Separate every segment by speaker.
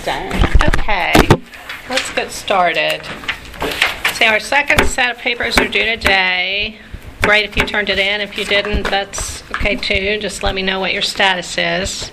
Speaker 1: done.
Speaker 2: Okay, let's get started. See, our second set of papers are due today. Great if you turned it in. If you didn't, that's okay too. Just let me know what your status is.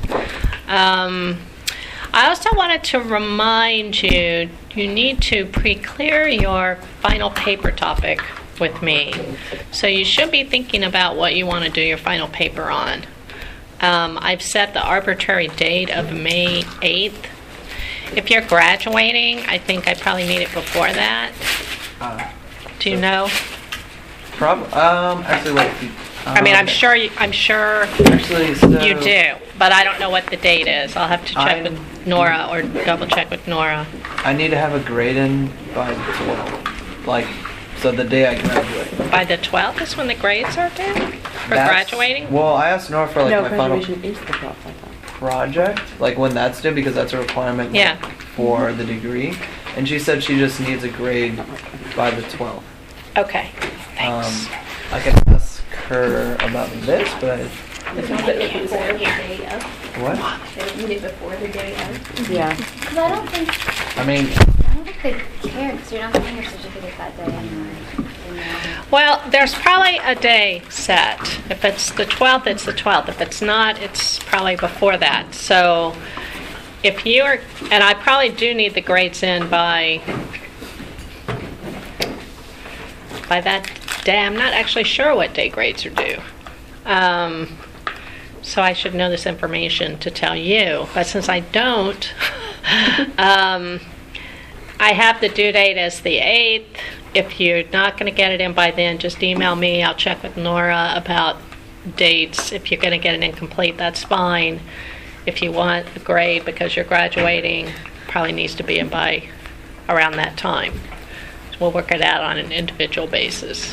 Speaker 2: I also wanted to remind you, you need to pre-clear your final paper topic with me. So you should be thinking about what you want to do your final paper on. I've set the arbitrary date of May 8th. If you're graduating, I think I probably need it before that. Do you know?
Speaker 3: Actually, wait.
Speaker 2: I mean, I'm sure.
Speaker 3: Actually, so
Speaker 2: You do, but I don't know what the date is. I'll have to check with Nora or double check with Nora.
Speaker 3: I need to have a grade in by the 12th. So the day I graduate.
Speaker 2: By the 12th is when the grades are due for graduating?
Speaker 3: Well, I asked Nora for
Speaker 1: No,
Speaker 3: my final
Speaker 1: graduation is the 12th, I thought.
Speaker 3: project, when that's due, because that's a requirement for the degree. And she said she just needs a grade by the 12th.
Speaker 2: Okay, thanks.
Speaker 3: I can ask her about this, but
Speaker 4: They don't need it before the day of.
Speaker 3: what?
Speaker 4: They don't need it before the day of.
Speaker 1: Yeah.
Speaker 4: Because I don't think they care, because you're not getting your certificate that day anyway.
Speaker 2: Well, there's probably a day set. If it's the 12th, it's the 12th. If it's not, it's probably before that. So if you're, and I probably do need the grades in by that day. I'm not actually sure what day grades are due. So I should know this information to tell you. But since I don't, I have the due date as the 8th. If you're not going to get it in by then, just email me. I'll check with Nora about dates. If you're going to get it incomplete, that's fine. If you want a grade because you're graduating, probably needs to be in by around that time. So we'll work it out on an individual basis.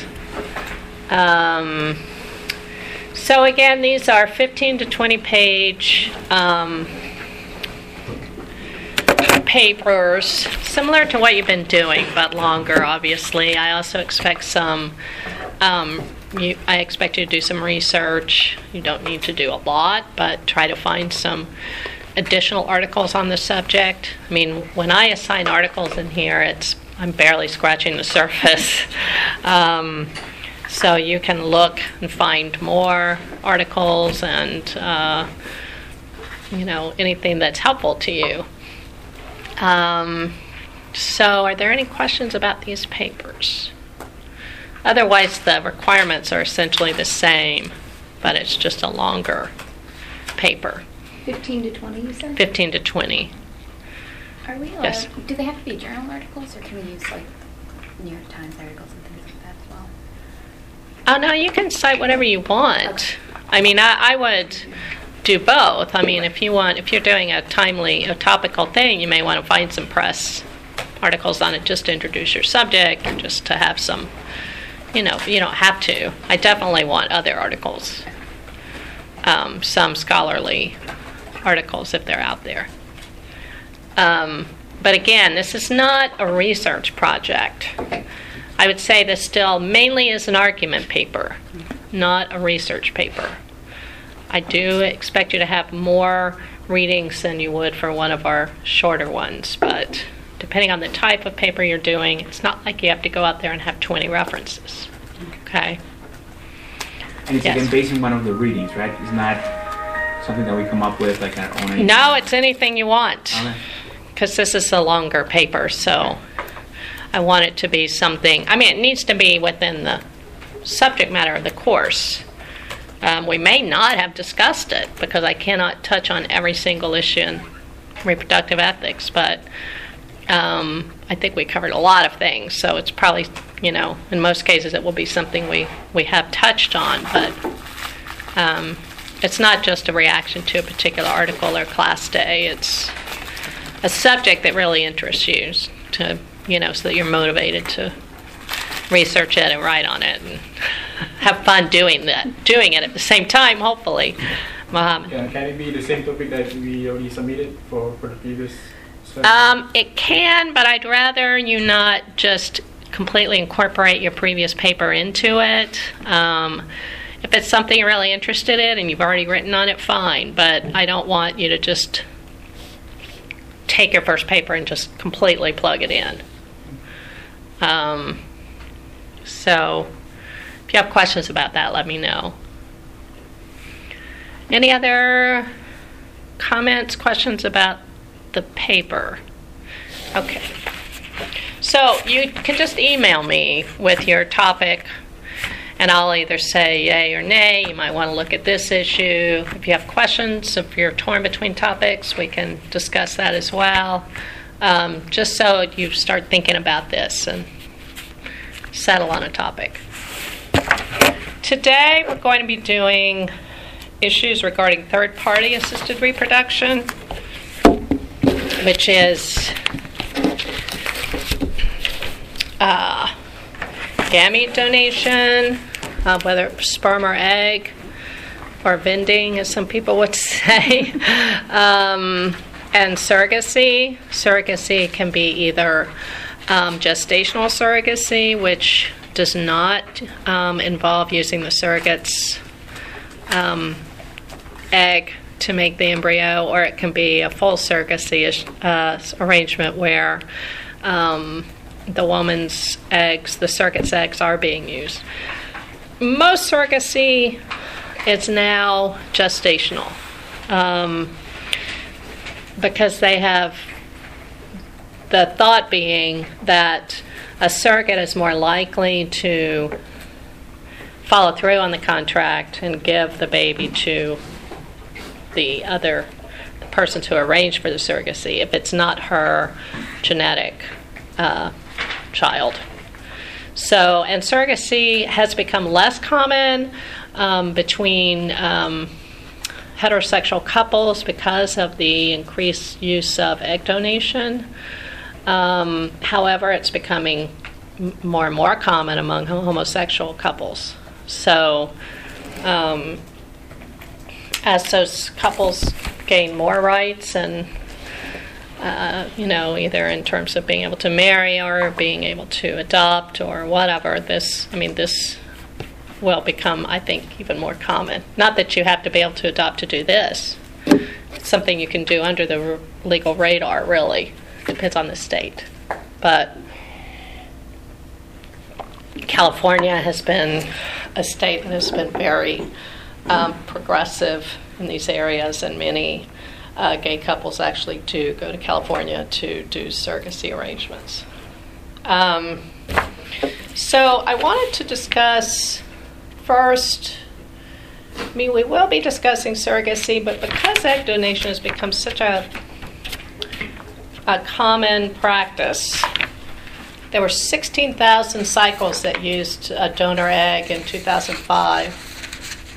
Speaker 2: So again, these are 15 to 20 page papers, similar to what you've been doing, but longer, obviously. I also expect I expect you to do some research. You don't need to do a lot, but try to find some additional articles on the subject. I mean, when I assign articles in here, I'm barely scratching the surface. So you can look and find more articles and, anything that's helpful to you. So are there any questions about these papers? Otherwise, the requirements are essentially the same, but it's just a longer paper.
Speaker 4: 15 to 20, you said?
Speaker 2: 15 to 20.
Speaker 4: Are we allowed,
Speaker 2: Yes.
Speaker 4: do they have to be journal articles, or can we use, New York Times articles and things like that as well?
Speaker 2: Oh, no, you can cite whatever you want. I mean, I would do both. I mean, if you're doing a topical thing, you may want to find some press articles on it just to introduce your subject, just to have some, you don't have to. I definitely want other articles, some scholarly articles if they're out there. But again, this is not a research project. I would say this still mainly is an argument paper, not a research paper. I do expect you to have more readings than you would for one of our shorter ones, but depending on the type of paper you're doing, it's not like you have to go out there and have 20 references. Okay?
Speaker 5: And it's again based on one of the readings, right? It's not something that we come up with like our own.
Speaker 2: No, it's anything you want.
Speaker 5: Okay.
Speaker 2: Because this is a longer paper, so I want it to be something. I mean, it needs to be within the subject matter of the course. We may not have discussed it because I cannot touch on every single issue in reproductive ethics, but I think we covered a lot of things, so it's probably, in most cases it will be something we have touched on, but it's not just a reaction to a particular article or class day. It's a subject that really interests you, so that you're motivated to research it and write on it and have fun doing it at the same time, hopefully. Mohammed.
Speaker 6: Can it be the same topic that we already submitted for the previous study?
Speaker 2: It can, but I'd rather you not just completely incorporate your previous paper into it. If it's something you're really interested in and you've already written on it, fine, but I don't want you to just take your first paper and just completely plug it in. So if you have questions about that, let me know. Any other comments, questions about the paper? Okay. So you can just email me with your topic, and I'll either say yay or nay. You might want to look at this issue. If you have questions, if you're torn between topics, we can discuss that as well. Just so you start thinking about this and settle on a topic. Today we're going to be doing issues regarding third-party assisted reproduction, which is gamete donation, whether sperm or egg, or vending, as some people would say, and surrogacy. Surrogacy can be either gestational surrogacy, which does not involve using the surrogate's egg to make the embryo, or it can be a full surrogacy arrangement where the woman's eggs, the surrogate's eggs, are being used. Most surrogacy is now gestational because they have the thought being that a surrogate is more likely to follow through on the contract and give the baby to the person to arrange for the surrogacy if it's not her genetic child. So, and surrogacy has become less common between heterosexual couples because of the increased use of egg donation. However, it's becoming more and more common among homosexual couples. So, as those couples gain more rights and, either in terms of being able to marry or being able to adopt or whatever, this will become, I think, even more common. Not that you have to be able to adopt to do this. It's something you can do under the legal radar, really. Depends on the state. But California has been a state that has been very progressive in these areas, and many gay couples actually do go to California to do surrogacy arrangements. So I wanted to discuss first, we will be discussing surrogacy, but because egg donation has become such a common practice, there were 16,000 cycles that used a donor egg in 2005.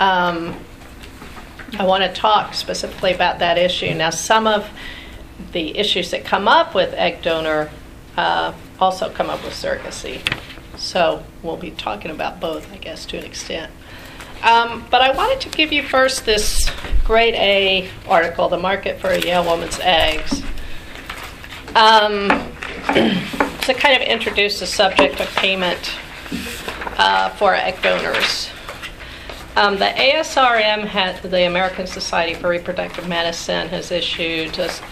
Speaker 2: I want to talk specifically about that issue. Now, some of the issues that come up with egg donor also come up with surrogacy. So we'll be talking about both, I guess, to an extent. But I wanted to give you first this grade A article, The Market for a Yale Woman's Eggs. To kind of introduce the subject of payment for egg donors. The ASRM, the American Society for Reproductive Medicine, has issued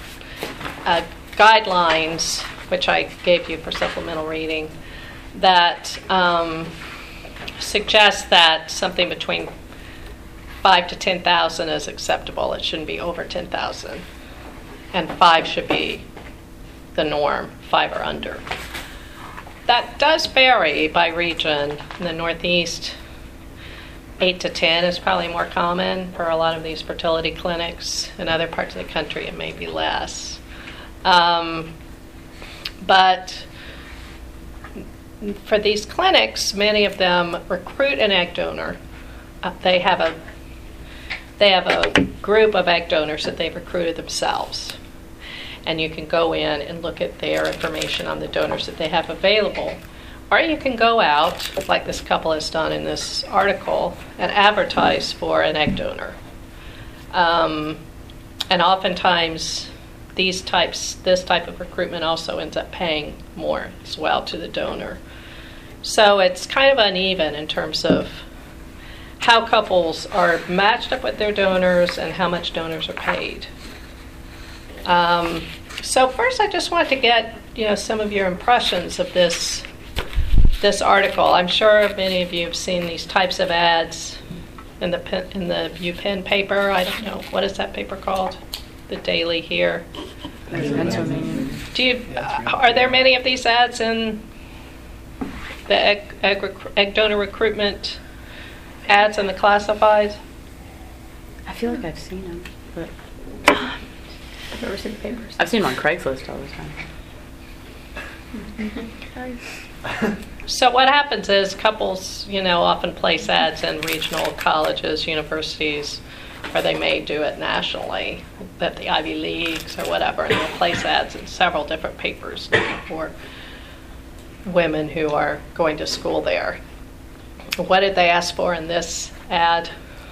Speaker 2: guidelines, which I gave you for supplemental reading, that suggest that something between 5 to 10,000 is acceptable. It shouldn't be over 10,000, and 5 should be the norm, 5 or under. That does vary by region. In the Northeast, 8 to 10 is probably more common for a lot of these fertility clinics. In other parts of the country, it may be less. But for these clinics, many of them recruit an egg donor. They have a group of egg donors that they've recruited themselves. And you can go in and look at their information on the donors that they have available. Or you can go out, like this couple has done in this article, and advertise for an egg donor. And oftentimes, this type of recruitment also ends up paying more as well to the donor. So it's kind of uneven in terms of how couples are matched up with their donors and how much donors are paid. So first, I just want to get some of your impressions of this article. I'm sure many of you have seen these types of ads in the UPenn paper. I don't know, what is that paper called? The Daily here. Are there many of these ads in the egg donor recruitment ads in the classifieds?
Speaker 1: I feel like I've seen them, but
Speaker 4: I've never seen the papers.
Speaker 1: I've seen them on Craigslist all the time.
Speaker 2: So what happens is couples, often place ads in regional colleges, universities, or they may do it nationally, at the Ivy Leagues or whatever, and they'll place ads in several different papers for women who are going to school there. What did they ask for in this ad?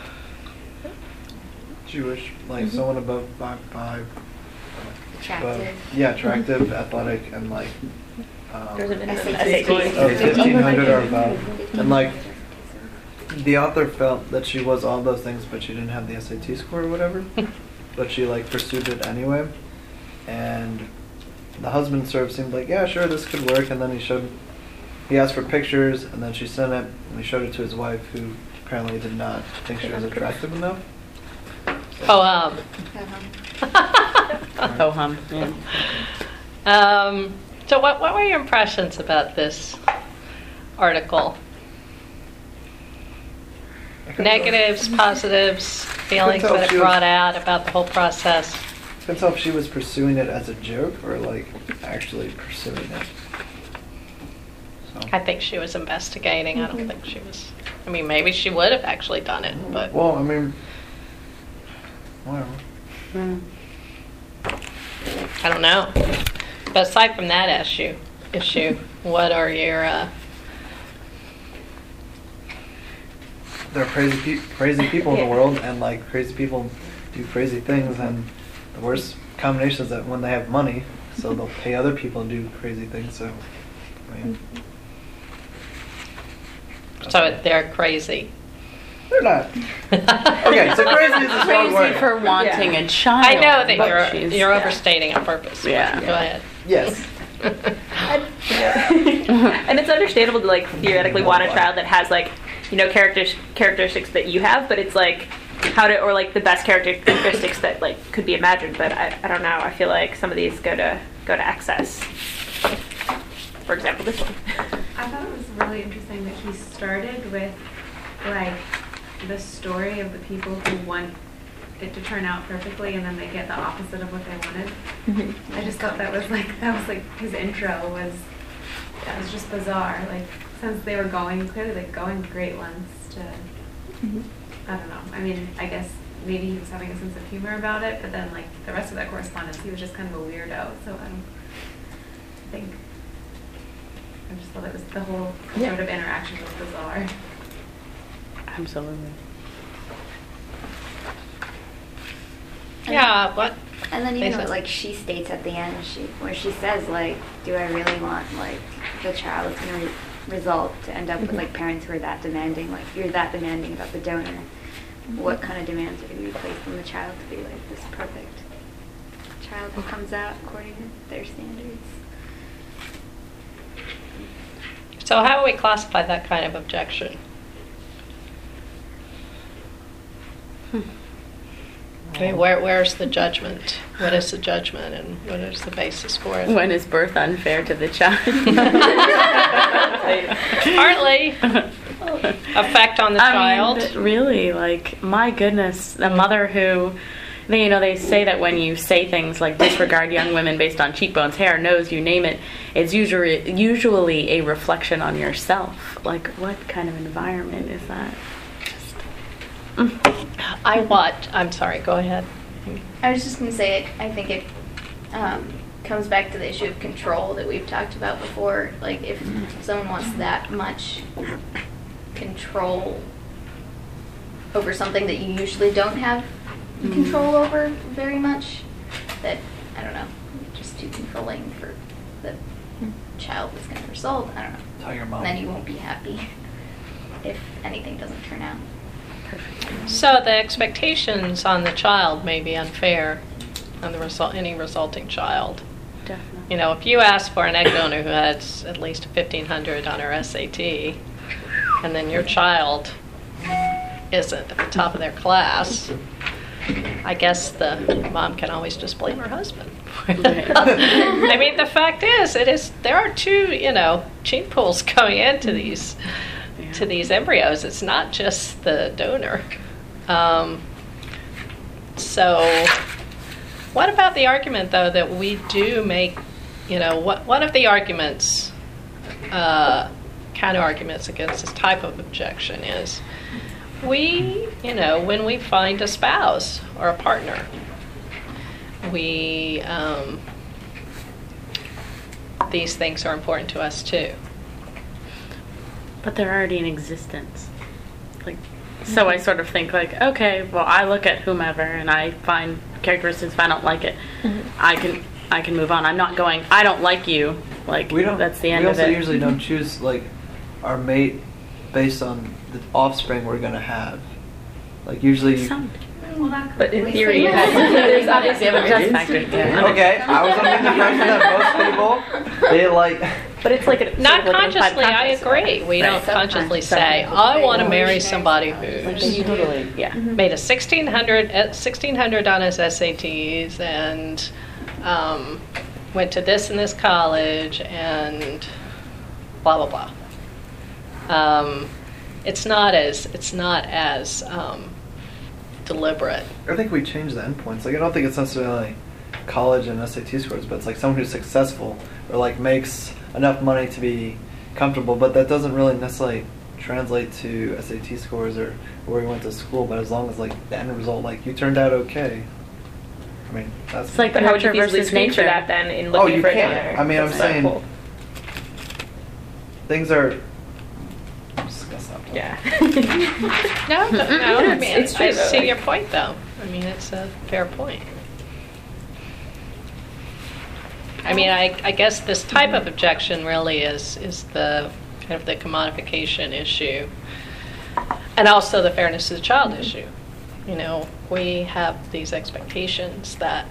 Speaker 3: Jewish, like someone above 5'5".
Speaker 4: Attractive.
Speaker 3: Attractive, athletic, and like.
Speaker 4: There's an
Speaker 3: SAT. 1500 or above. And like, the author felt that she was all those things, but she didn't have the SAT score or whatever. But she like pursued it anyway. And the husband sort of seemed like, yeah, sure, this could work. And then he asked for pictures, and then she sent it, and he showed it to his wife, who apparently did not think she was attractive enough.
Speaker 2: Yeah. So what were your impressions about this article? Negatives, positives, feelings that it brought out about the whole process?
Speaker 3: I couldn't tell if she was pursuing it as a joke or like actually pursuing it. So.
Speaker 2: I think she was investigating. I don't think she was. I mean, maybe she would have actually done it, but.
Speaker 3: Well, I mean, whatever.
Speaker 2: I don't know. But aside from that issue, what are your?
Speaker 3: There are crazy people in the world, and like crazy people do crazy things, and the worst combination is that when they have money, so they'll pay other people to do crazy things. So, I mean,
Speaker 2: they're crazy.
Speaker 3: They're not. Okay, so crazy is a strong word.
Speaker 1: Crazy for wanting a child.
Speaker 2: I know that you're overstating on purpose.
Speaker 1: Yeah.
Speaker 2: Go ahead.
Speaker 3: Yes.
Speaker 7: And it's understandable to like theoretically want a child that has like characteristics that you have, but it's like or like the best characteristics that like could be imagined. But I don't know. I feel like some of these go to excess. For example, this one.
Speaker 8: I thought it was really interesting that he started with like the story of the people who want it to turn out perfectly, and then they get the opposite of what they wanted. I just thought that was like his intro was just bizarre. Like since they were clearly going great lengths to, I don't know. I mean, I guess maybe he was having a sense of humor about it, but then like the rest of that correspondence, he was just kind of a weirdo. So I just thought it was the whole sort of interaction was bizarre.
Speaker 1: Absolutely.
Speaker 2: Yeah, what?
Speaker 4: And then even like she states at the end, where she says like, do I really want like the child that's going to result to end up with like parents who are that demanding? Like you're that demanding about the donor. What kind of demands are going to be placed on the child to be like this perfect child who comes out according to their standards?
Speaker 2: So how do we classify that kind of objection? I mean, where's the judgment? What is the judgment, and what is the basis for it?
Speaker 1: When is birth unfair to the child?
Speaker 2: Partly effect on the child.
Speaker 1: Mean, really, like my goodness, a mother who, they say that when you say things like disregard young women based on cheekbones, hair, nose, you name it, it's usually a reflection on yourself. Like, what kind of environment is that?
Speaker 2: I'm sorry, go ahead.
Speaker 9: I was just going to say, I think it comes back to the issue of control that we've talked about before. Like, if someone wants that much control over something that you usually don't have control over very much, that, I don't know, just too controlling for the child that's going to result, I don't know.
Speaker 3: Tell your mom.
Speaker 9: And then you won't be happy if anything doesn't turn out.
Speaker 2: So the expectations on the child may be unfair. on the any resulting child.
Speaker 1: Definitely.
Speaker 2: You know, if you ask for an egg donor who has at least 1,500 on her SAT, and then your child isn't at the top of their class, I guess the mom can always just blame her husband. I mean, the fact is, there are two, gene pools going into these embryos. It's not just the donor. So, what about the argument, though, that we do make? One of the arguments, counter arguments against this type of objection is, when we find a spouse or a partner, these things are important to us too.
Speaker 1: But they're already in existence. So I sort of think okay, well, I look at whomever and I find characteristics. If I don't like it, I can move on. I'm not going, I don't like you. That's the end of it.
Speaker 3: We also usually don't choose our mate based on the offspring we're gonna have. Usually.
Speaker 7: But in theory,
Speaker 1: there's obviously a adjust factor. Yeah.
Speaker 3: Okay, I was under the impression that most people they
Speaker 7: But it's
Speaker 2: not consciously. I agree. We don't consciously say, "I want to marry somebody who's made a 1600 on his SATs and went to this and this college and blah blah blah." It's not as deliberate.
Speaker 3: I think we change the endpoints. I don't think it's necessarily college and SAT scores, but it's someone who's successful or makes enough money to be comfortable, but that doesn't really necessarily translate to SAT scores or where we went to school. But as long as the end result, you turned out okay. I mean, that's.
Speaker 1: It's
Speaker 7: but how would you easily screen for that then in looking for a donor?
Speaker 3: I mean, I'm saying things are.
Speaker 7: Yeah.
Speaker 2: No. I mean,
Speaker 7: it's true,
Speaker 2: I see your point, though. I mean, it's a fair point. I mean, I guess this type of objection really is the kind of the commodification issue, and also the fairness of the child issue. We have these expectations that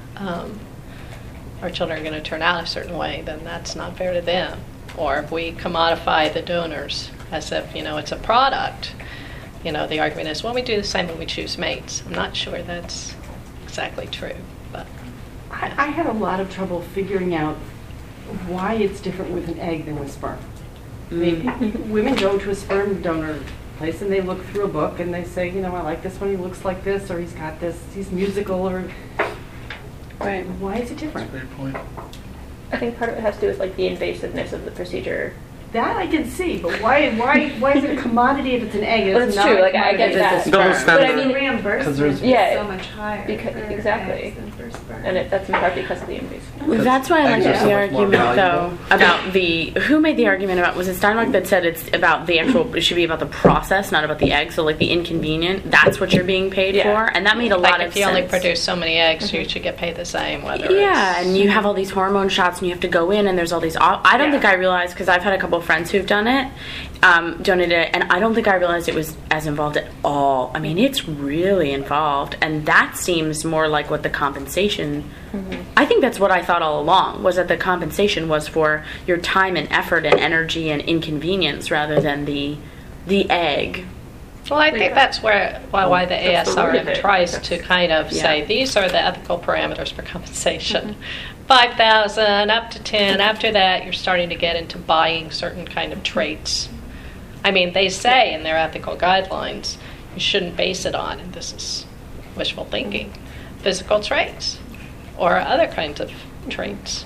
Speaker 2: our children are going to turn out a certain way, then that's not fair to them. Or if we commodify the donors as if, it's a product, the argument is, well, we do the same when we choose mates. I'm not sure that's exactly true, but.
Speaker 10: I had a lot of trouble figuring out why it's different with an egg than with sperm. I mean, women go to a sperm donor place and they look through a book and they say, I like this one, he looks like this, or he's got this, he's musical, or.
Speaker 1: Right.
Speaker 10: Why is it different?
Speaker 3: That's a great point.
Speaker 7: I think part of it has to do with the invasiveness of the procedure.
Speaker 10: That I can see, but why is it a commodity if it's an egg?
Speaker 7: Well, it's true. I get that.
Speaker 10: But
Speaker 7: I mean,
Speaker 8: reimbursement is so much higher.
Speaker 7: Exactly.
Speaker 8: Than for sperm.
Speaker 7: And that's in part because of the invasiveness.
Speaker 1: That's why I like
Speaker 3: Eggs are
Speaker 1: the
Speaker 3: so much more
Speaker 1: argument, though,
Speaker 3: valuable.
Speaker 1: about who made the argument about, was it Steinmark that said it's about the actual, it should be about the process, not about the egg, so the inconvenient, that's what you're being paid for, and that made a lot of sense.
Speaker 2: If you only produce so many eggs, you should get paid the same, whether
Speaker 1: and you have all these hormone shots, and you have to go in, and there's all these, I don't think I realized, because I've had a couple of friends who've done it, donated it, and I don't think I realized it was as involved at all. I mean, it's really involved, and that seems more like what the compensation. I think that's what I thought all along, was that the compensation was for your time and effort and energy and inconvenience rather than the egg.
Speaker 2: Well, I think that's why the
Speaker 7: That's the root of
Speaker 2: ASRM
Speaker 7: it.
Speaker 2: tries to kind of say these are the ethical parameters for compensation. 5,000 up to 10. After that, you're starting to get into buying certain kind of traits. I mean, they say in their ethical guidelines you shouldn't base it on, and this is wishful thinking, physical traits or other kinds of traits.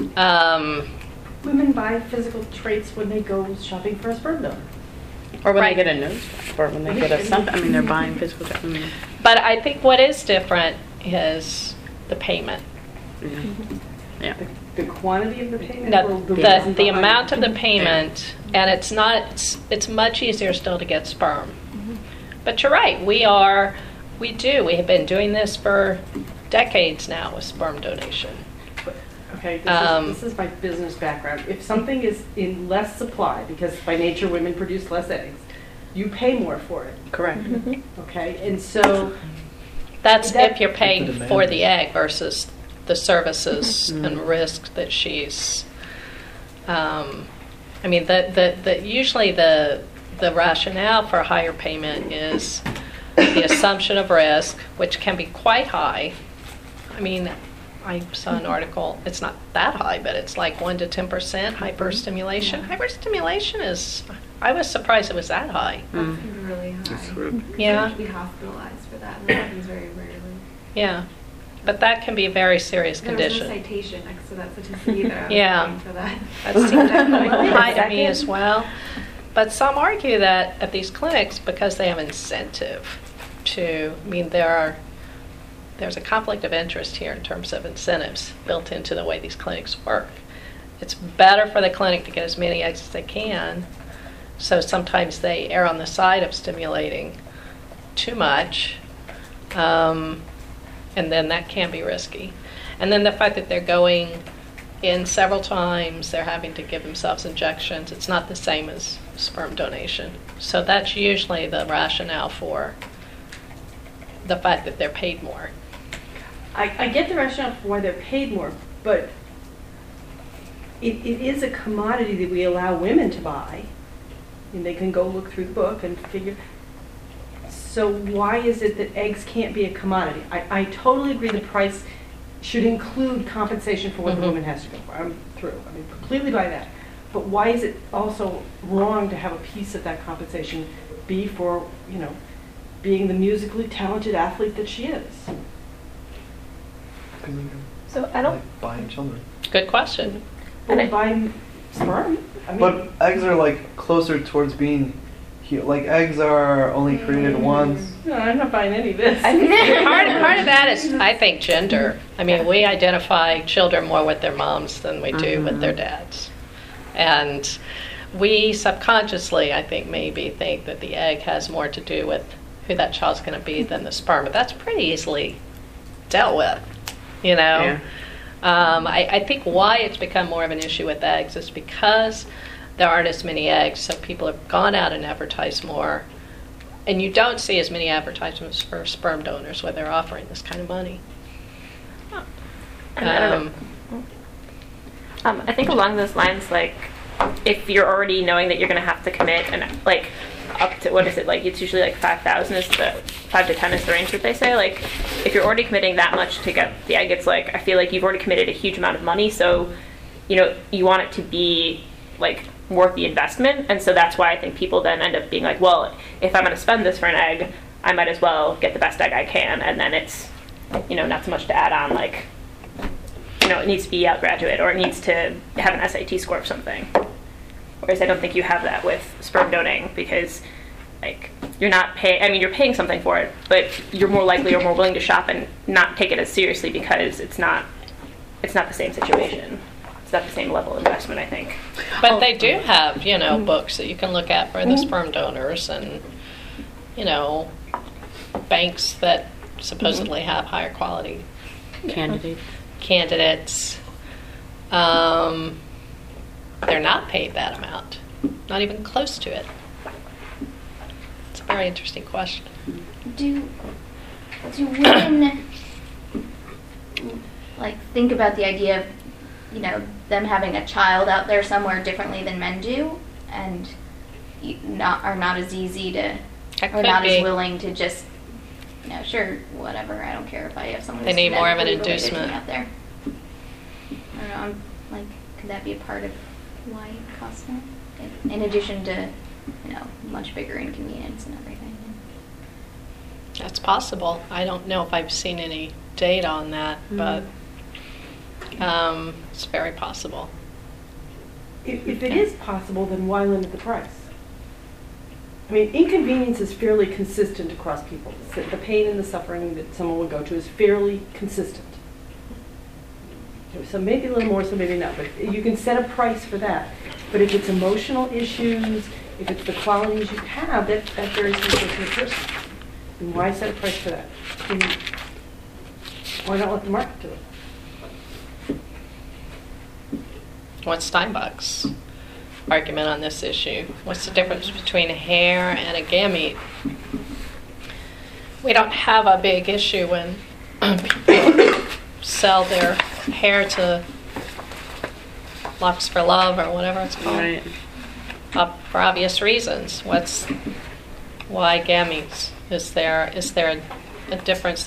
Speaker 10: Women buy physical traits when they go shopping for a sperm donor.
Speaker 1: Or when
Speaker 2: Right.
Speaker 1: they get a nose job, or when they get a something. I mean, they're buying physical.
Speaker 2: But I think what is different is the payment.
Speaker 1: Yeah.
Speaker 10: The quantity of the payment?
Speaker 2: No,
Speaker 10: or
Speaker 2: the amount of the payment, and it's much easier still to get sperm. But you're right, we have been doing this for decades now with sperm donation.
Speaker 10: Okay, this is my business background. If something is in less supply, because by nature women produce less eggs, you pay more for it.
Speaker 1: Correct.
Speaker 10: Okay, and so
Speaker 2: That's
Speaker 10: That-
Speaker 2: if you're paying
Speaker 3: If the
Speaker 2: for
Speaker 3: demand
Speaker 2: the
Speaker 3: is-
Speaker 2: egg versus the services and risk that she's. I mean, usually the rationale for higher payment is the assumption of risk, which can be quite high. I mean, I saw an article, it's not that high, but it's like 1 to 10% hyperstimulation. Hyperstimulation is, I was surprised it was that high.
Speaker 8: That's really high.
Speaker 2: Yeah.
Speaker 8: You have to be hospitalized for that, and that happens very rarely.
Speaker 2: Yeah. But that can be a very serious
Speaker 8: There was
Speaker 2: condition.
Speaker 8: no citation next to that statistic either. I was
Speaker 2: Yeah.
Speaker 8: looking for that.
Speaker 2: That seemed
Speaker 7: Wait a
Speaker 2: high to me
Speaker 7: second.
Speaker 2: as well. But some argue that at these clinics, because they have incentive to, I mean, there's a conflict of interest here in terms of incentives built into the way these clinics work. It's better for the clinic to get as many eggs as they can, so sometimes they err on the side of stimulating too much, and then that can be risky. And then the fact that they're going in several times, they're having to give themselves injections. It's not the same as sperm donation. So that's usually the rationale for the fact that they're paid more.
Speaker 10: I get the rationale for why they're paid more, but it is a commodity that we allow women to buy. And they can go look through the book and figure. So why is it that eggs can't be a commodity? I totally agree the price should include compensation for what the woman has to go for. I'm through. I mean, completely by that. But why is it also wrong to have a piece of that compensation be for, being the musically talented athlete that she is?
Speaker 7: So I don't.
Speaker 3: Like buying children.
Speaker 2: Good question.
Speaker 10: Or buying sperm? I mean,
Speaker 3: But eggs are like closer towards being, like eggs are only created once.
Speaker 10: no, I'm not buying any of this.
Speaker 2: Part of that is, I think, gender. I mean, we identify children more with their moms than we do with their dads. And we subconsciously, I think, maybe think that the egg has more to do with who that child's going to be than the sperm. But that's pretty easily dealt with,
Speaker 1: Yeah.
Speaker 2: I think why it's become more of an issue with eggs is because there aren't as many eggs, so people have gone out and advertised more. And you don't see as many advertisements for sperm donors where they're offering this kind of money.
Speaker 7: And I don't know. I think along those lines, like, if you're already knowing that you're going to have to commit, and like up to, what is it, like, it's usually like 5,000 is the 5 to 10 is the range that they say. Like, if you're already committing that much to get the egg, it's like, I feel like you've already committed a huge amount of money, so you want it to be like worth the investment. And so that's why I think people then end up being like, well, if I'm going to spend this for an egg, I might as well get the best egg I can. And then it's not so much to add on, like, it needs to be Yale graduate or it needs to have an SAT score of something. Whereas I don't think you have that with sperm donating, because like you're not paying, you're paying something for it, but you're more likely or more willing to shop and not take it as seriously because it's not the same situation. It's not the same level of investment, I think.
Speaker 2: But they do have, books that you can look at for the sperm donors and, banks that supposedly have higher quality candidates. They're not paid that amount, not even close to it. It's a very interesting question.
Speaker 9: Do women think about the idea of them having a child out there somewhere differently than men do, and are not as easy to, or not as willing to just sure, whatever, I don't care if I have someone
Speaker 2: they
Speaker 9: who's
Speaker 2: need more of an
Speaker 9: genetically related to me
Speaker 2: inducement
Speaker 9: out there. I don't know, could that be a part of why it costs more? In addition to, much bigger inconvenience and everything.
Speaker 2: That's possible. I don't know if I've seen any data on that, but it's very possible.
Speaker 10: If it is possible, then why limit the price? I mean, inconvenience is fairly consistent across people. The pain and the suffering that someone would go to is fairly consistent. So maybe a little more, so maybe not. But you can set a price for that. But if it's emotional issues, if it's the qualities you have, that varies from person to person. And why set a price for that? And why not let the market do it?
Speaker 2: What's Steinbach's argument on this issue? What's the difference between a hair and a gamete? we don't have a big issue when people sell their hair to Locks for Love or whatever it's called.
Speaker 1: Right.
Speaker 2: For obvious reasons. Why gametes? Is there a difference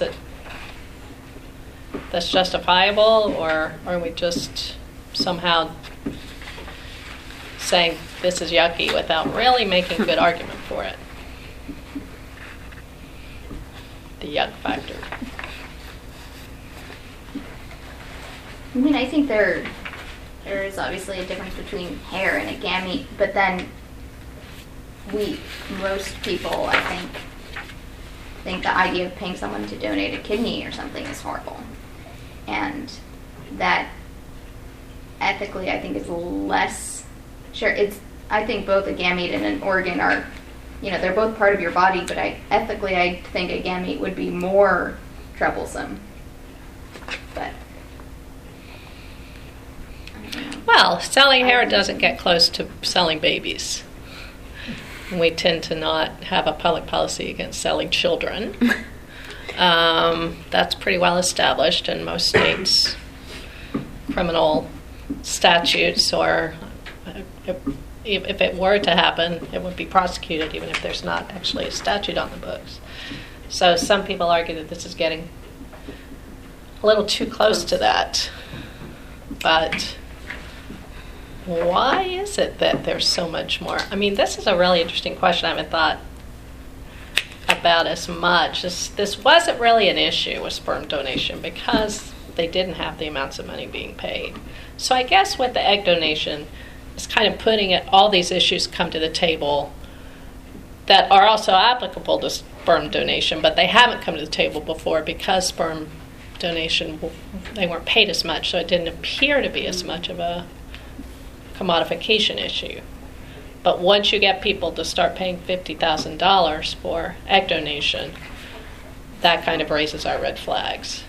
Speaker 2: that's justifiable, or are we just somehow saying this is yucky without really making a good argument for it? The yuck factor.
Speaker 9: I mean, I think there is obviously a difference between hair and a gamete, but then most people, I think the idea of paying someone to donate a kidney or something is horrible. And that ethically, I think is less, I think both a gamete and an organ are, they're both part of your body, but ethically, I think a gamete would be more troublesome. But
Speaker 2: well, selling hair doesn't get close to selling babies. We tend to not have a public policy against selling children. That's pretty well established in most states' criminal statutes, or if it were to happen, it would be prosecuted even if there's not actually a statute on the books. So some people argue that this is getting a little too close to that. But why is it that there's so much more? I mean, this is a really interesting question I haven't thought about as much. This wasn't really an issue with sperm donation because they didn't have the amounts of money being paid. So I guess with the egg donation, it's kind of putting it, all these issues come to the table that are also applicable to sperm donation, but they haven't come to the table before because sperm donation, they weren't paid as much, so it didn't appear to be as much of a commodification issue. But once you get people to start paying $50,000 for egg donation, that kind of raises our red flags.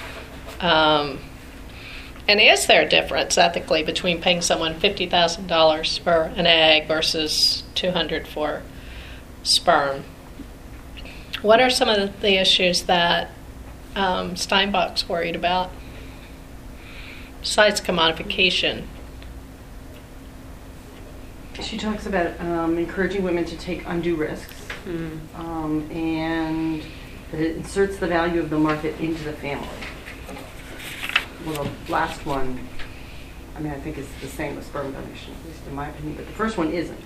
Speaker 2: And is there a difference ethically between paying someone $50,000 for an egg versus $200 for sperm? What are some of the issues that Steinbach's worried about besides commodification?
Speaker 10: She talks about encouraging women to take undue risks, and that it inserts the value of the market into the family. Well, the last one, I mean, I think is the same with sperm donation, at least in my opinion, but the first one isn't.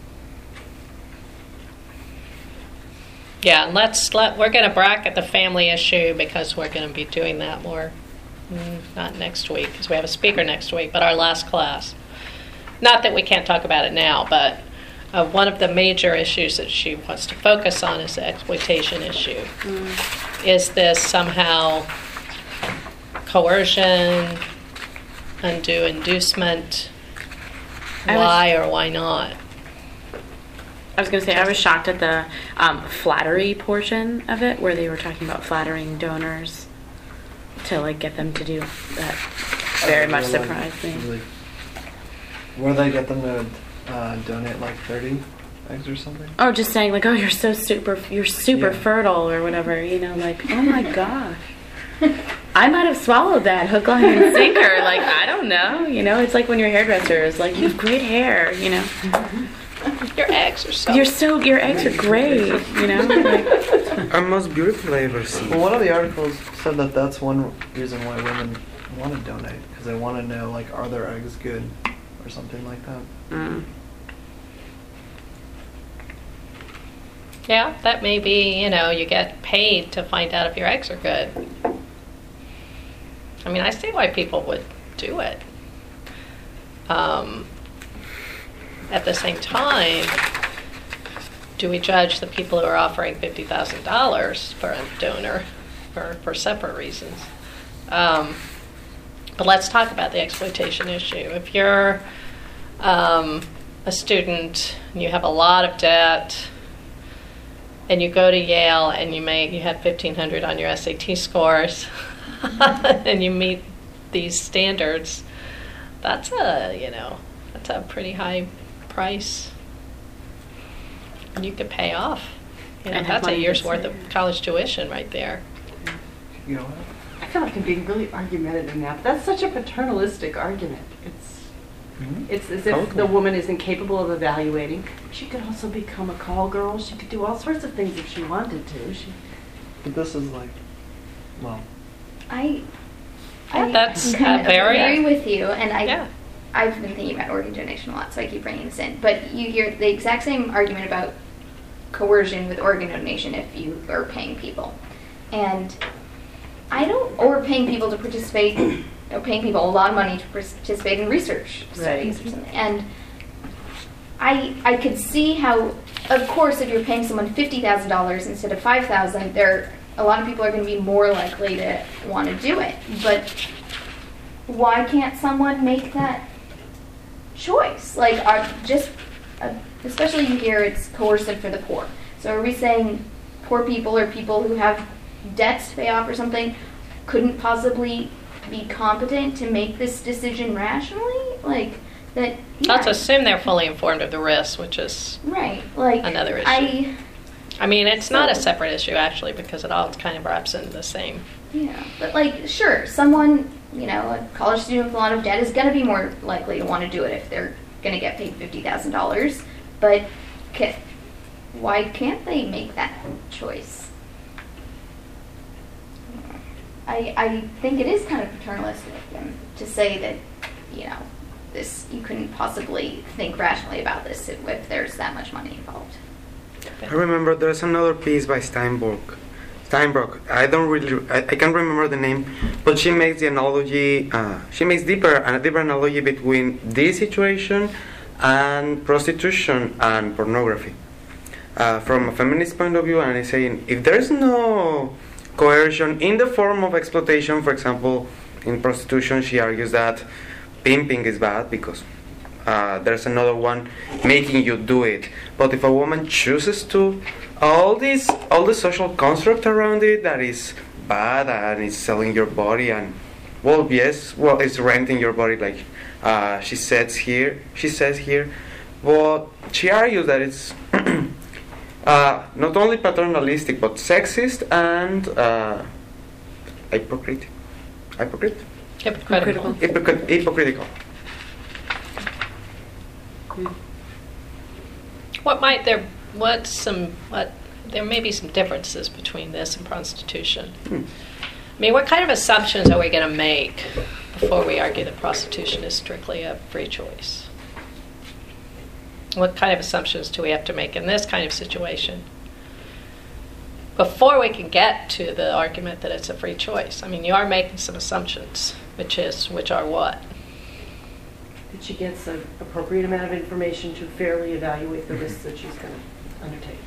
Speaker 2: Yeah, we're going to bracket the family issue because we're going to be doing that more, not next week, because we have a speaker next week, but our last class. Not that we can't talk about it now, but one of the major issues that she wants to focus on is the exploitation issue. Is this somehow coercion, undue inducement? Why or why not?
Speaker 1: I was going to say, I was shocked at the flattery portion of it, where they were talking about flattering donors to get them to do that. Very much surprised me.
Speaker 3: Where they get them to donate 30 eggs or something?
Speaker 1: Or just saying oh, you're super fertile or whatever, oh my gosh. I might have swallowed that hook, line, and sinker. I don't know. It's like when your hairdresser is you have great hair,
Speaker 2: Your eggs are so...
Speaker 1: Your eggs are great,
Speaker 11: Are most beautiful I've ever seen.
Speaker 3: Well, one of the articles said that that's one reason why women want to donate, because they want to know, are their eggs good, or something like that.
Speaker 2: Yeah, that may be, you get paid to find out if your eggs are good. I mean, I see why people would do it. At the same time, do we judge the people who are offering $50,000 for a donor for separate reasons? But let's talk about the exploitation issue. If you're a student and you have a lot of debt, and you go to Yale and you had 1,500 on your SAT scores, and you meet these standards, that's a pretty high price you could pay off
Speaker 1: And have
Speaker 2: that's a
Speaker 1: money
Speaker 2: year's
Speaker 1: to
Speaker 2: worth
Speaker 1: save.
Speaker 2: of college tuition right there.
Speaker 3: You know what?
Speaker 10: I feel like I'm being really argumentative now, but that's such a paternalistic argument. It's as if
Speaker 11: Totally.
Speaker 10: the woman is incapable of evaluating. She could also become a call girl. She could do all sorts of things if she wanted to.
Speaker 3: But this is like, well,
Speaker 2: That's
Speaker 9: kind of
Speaker 2: very-
Speaker 9: agree with you, and
Speaker 2: Yeah.
Speaker 9: I've been thinking about organ donation a lot, so I keep bringing this in. But you hear the exact same argument about coercion with organ donation if you are paying people, and or paying people to participate, or paying people a lot of money to participate in research studies or something. And I could see how, of course, if you're paying someone $50,000 instead of $5,000, a lot of people are going to be more likely to want to do it. But why can't someone make that choice? Like, especially here, it's coercive for the poor. So are we saying poor people or people who have debts to pay off or something couldn't possibly be competent to make this decision rationally? Like, that...
Speaker 2: Let's assume they're fully informed of the risks, which is
Speaker 9: right. Like,
Speaker 2: another issue. I mean, it's not a separate issue, actually, because it all kind of wraps into the same.
Speaker 9: Yeah, but like, sure, someone, a college student with a lot of debt is going to be more likely to want to do it if they're going to get paid $50,000. But why can't they make that choice? I think it is kind of paternalistic to say that, you couldn't possibly think rationally about this if there's that much money involved.
Speaker 11: I remember there's another piece by Steinbrock. I can't remember the name, but she makes the analogy. She makes a deeper analogy between this situation and prostitution and pornography. From a feminist point of view, and I'm saying if there's no coercion in the form of exploitation, for example, in prostitution, she argues that pimping is bad because there's another one making you do it. But if a woman chooses to, all the social construct around it that is bad and is selling your body and it's renting your body, like she says here. Well, she argues that it's not only paternalistic but sexist and hypocritical.
Speaker 2: There may be some differences between this and prostitution. I mean, what kind of assumptions are we going to make before we argue that prostitution is strictly a free choice? What kind of assumptions do we have to make in this kind of situation before we can get to the argument that it's a free choice? I mean, you are making some assumptions, which are what?
Speaker 10: That she gets an appropriate amount of information to fairly evaluate the risks that she's going to undertake.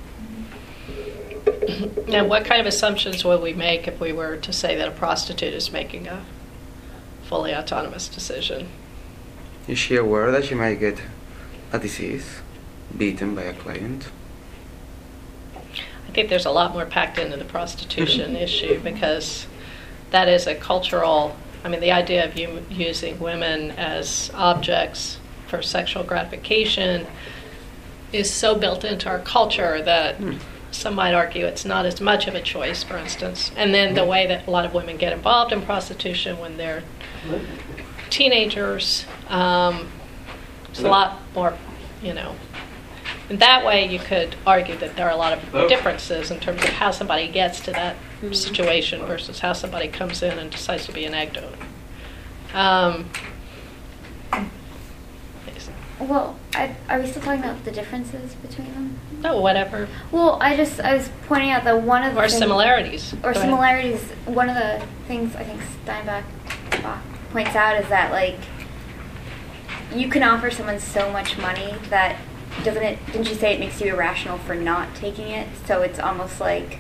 Speaker 2: Now, what kind of assumptions would we make if we were to say that a prostitute is making a fully autonomous decision?
Speaker 11: Is she aware that she might get a disease, beaten by a client?
Speaker 2: I think there's a lot more packed into the prostitution issue because that is a cultural... I mean, the idea of using women as objects for sexual gratification is so built into our culture that some might argue it's not as much of a choice, for instance. And then the way that a lot of women get involved in prostitution when they're teenagers, it's a lot more, In that way, you could argue that there are a lot of differences in terms of how somebody gets to that situation versus how somebody comes in and decides to be an egg donor.
Speaker 4: Well, are we still talking about the differences between them?
Speaker 2: No, whatever.
Speaker 4: Well, I was pointing out that one of the
Speaker 2: similarities.
Speaker 4: Or similarities. One of the things I think Steinbach points out is that you can offer someone so much money that didn't you say it makes you irrational for not taking it? So it's almost like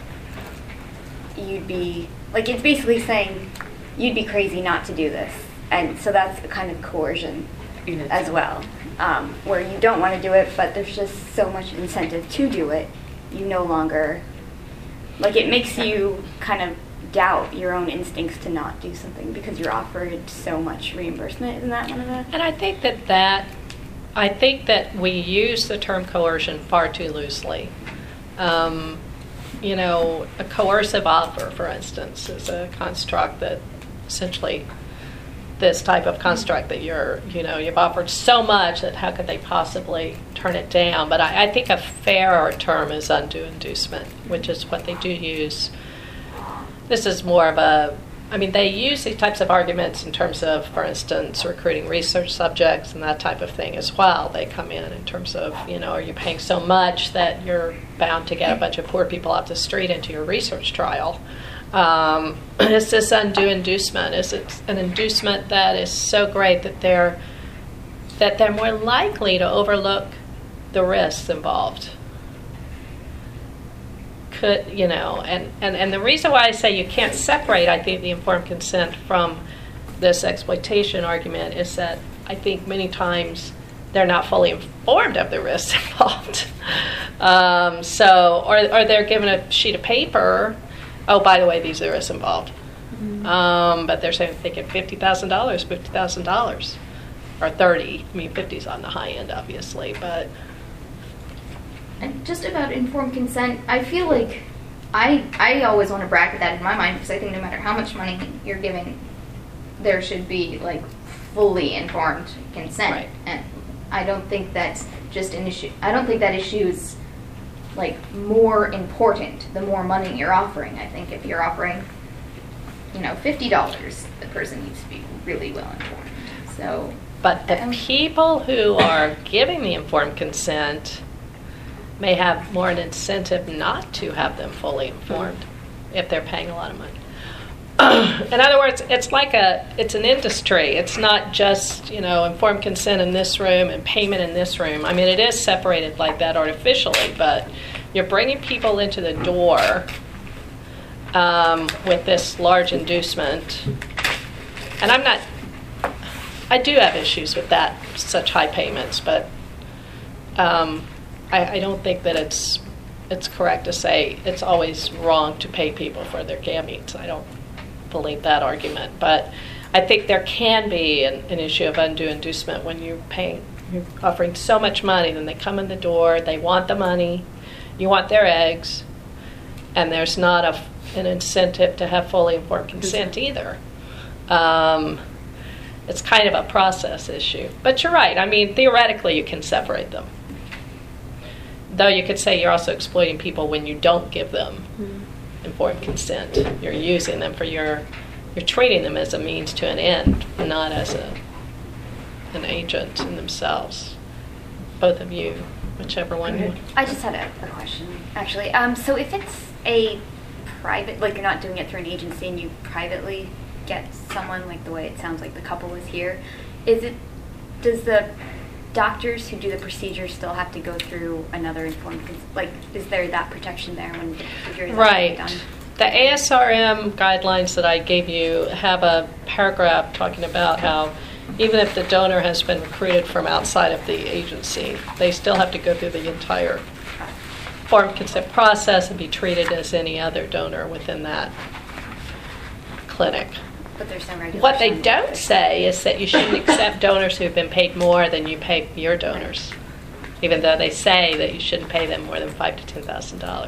Speaker 4: you'd be it's basically saying you'd be crazy not to do this, and so that's a kind of coercion as well, where you don't want to do it, but there's just so much incentive to do it. You no longer it makes you kind of doubt your own instincts to not do something because you're offered so much reimbursement. Isn't that one of the?
Speaker 2: And I think that we use the term coercion far too loosely. A coercive offer, for instance, is a construct that essentially this type of construct that you've offered so much that how could they possibly turn it down? But I think a fairer term is undue inducement, which is what they do use. This is more of they use these types of arguments in terms of, for instance, recruiting research subjects and that type of thing as well. They come in terms of, are you paying so much that you're bound to get a bunch of poor people off the street into your research trial? Is this undue inducement? Is it an inducement that is so great that they're more likely to overlook the risks involved? And the reason why I say you can't separate, I think, the informed consent from this exploitation argument is that I think many times they're not fully informed of the risks involved. Or they're given a sheet of paper. Oh, by the way, these are risks involved. Mm-hmm. But they're saying they get $50,000, or 30. I mean, 50's on the high end, obviously, but.
Speaker 9: And just about informed consent, I feel like I always want to bracket that in my mind because I think no matter how much money you're giving, there should be like fully informed consent.
Speaker 2: Right.
Speaker 9: And I don't think that's just an issue. I don't think that issue is like more important the more money you're offering. I think if you're offering, $50, the person needs to be really well informed. So,
Speaker 2: but the people who are giving the informed consent may have more an incentive not to have them fully informed if they're paying a lot of money. In other words, it's an industry. It's not just, informed consent in this room and payment in this room. I mean, it is separated like that artificially, but you're bringing people into the door with this large inducement. And I do have issues with that, such high payments, but I don't think that it's correct to say it's always wrong to pay people for their gametes. I don't believe that argument, but I think there can be an issue of undue inducement when you're offering so much money, then they come in the door, they want the money, you want their eggs, and there's not an incentive to have fully informed consent either. It's kind of a process issue. But you're right. I mean, theoretically, you can separate them. Though you could say you're also exploiting people when you don't give them informed consent. You're using them you're treating them as a means to an end, not as an agent in themselves. Both of you, whichever one you want.
Speaker 4: I just had a question, actually. So if it's a private, like you're not doing it through an agency and you privately get someone, like the way it sounds like the couple was here, does the doctors who do the procedure still have to go through another informed consent? Like, is there that protection there when the procedure is
Speaker 2: right.
Speaker 4: done?
Speaker 2: The ASRM guidelines that I gave you have a paragraph talking about how even if the donor has been recruited from outside of the agency, they still have to go through the entire informed consent process and be treated as any other donor within that clinic.
Speaker 4: But there's some regulation.
Speaker 2: What they don't say is that you shouldn't accept donors who've been paid more than you pay your donors, even though they say that you shouldn't pay them more than $5,000 to $10,000,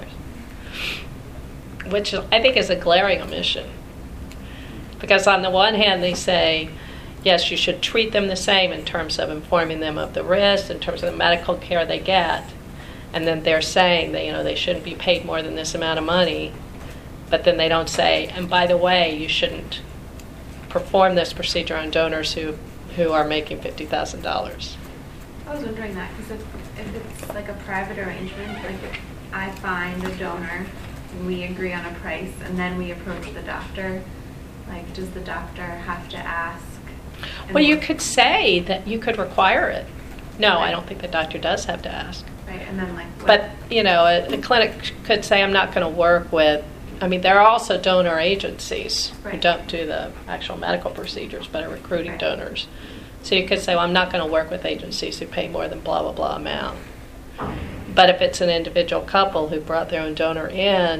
Speaker 2: which I think is a glaring omission. Because on the one hand, they say, yes, you should treat them the same in terms of informing them of the risks, in terms of the medical care they get, and then they're saying that they shouldn't be paid more than this amount of money, but then they don't say, and by the way, you shouldn't perform this procedure on donors who are making $50,000.
Speaker 8: I was wondering that because if it's like a private arrangement, like if I find a donor and we agree on a price and then we approach the doctor, like does the doctor have to ask?
Speaker 2: Well, you could say that you could require it. No, right. I don't think the doctor does have to ask.
Speaker 8: Right, and then like.
Speaker 2: But a clinic could say, I'm not going to work with. I mean, there are also donor agencies who don't do the actual medical procedures, but are recruiting donors. So you could say, well, I'm not going to work with agencies who pay more than blah, blah, blah amount. But if it's an individual couple who brought their own donor in,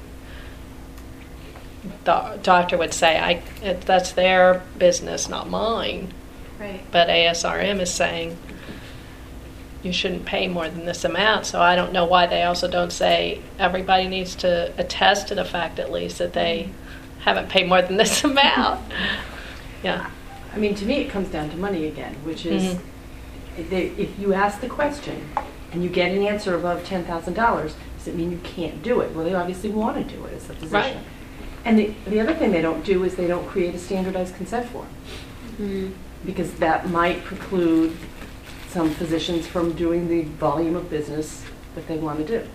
Speaker 2: the doctor would say, that's their business, not mine.
Speaker 8: Right.
Speaker 2: But ASRM is saying, you shouldn't pay more than this amount. So I don't know why they also don't say everybody needs to attest to the fact at least that they haven't paid more than this amount. Yeah.
Speaker 10: I mean, to me, it comes down to money again, which is if you ask the question and you get an answer above $10,000, does it mean you can't do it? Well, they obviously want to do it as a physician.
Speaker 2: Right.
Speaker 10: And the other thing they don't do is they don't create a standardized consent form. Because that might preclude some physicians from doing the volume of business that they want to do.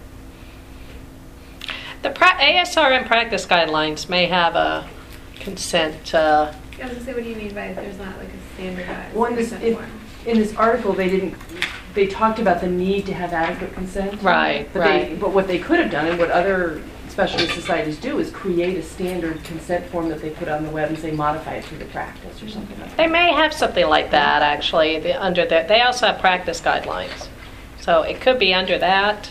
Speaker 2: The ASRM practice guidelines may have a consent.
Speaker 8: I was going to say, what do you mean by there's not like a standardized consent form?
Speaker 10: In this article, they talked about the need to have adequate consent.
Speaker 2: Right,
Speaker 10: But what they could have done, and what other specialty societies do, is create a standard consent form that they put on the web and say modify it through the practice or something like that.
Speaker 2: They may have something like that, actually. They also have practice guidelines. So it could be under that.